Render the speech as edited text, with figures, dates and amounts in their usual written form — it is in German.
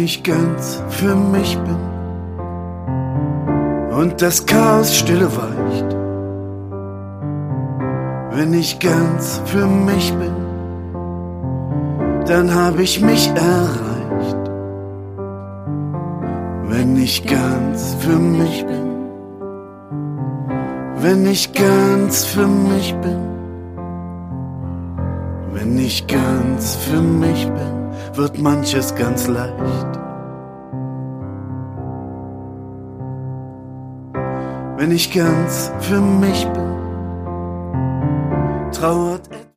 ich ganz für mich bin und das Chaos stille weicht, wenn ich ganz für mich bin, dann hab ich mich erreicht. Wenn ich ganz für mich bin, wenn ich ganz für mich bin, wenn ich ganz für mich bin, wird manches ganz leicht. Wenn ich ganz für mich bin, trauert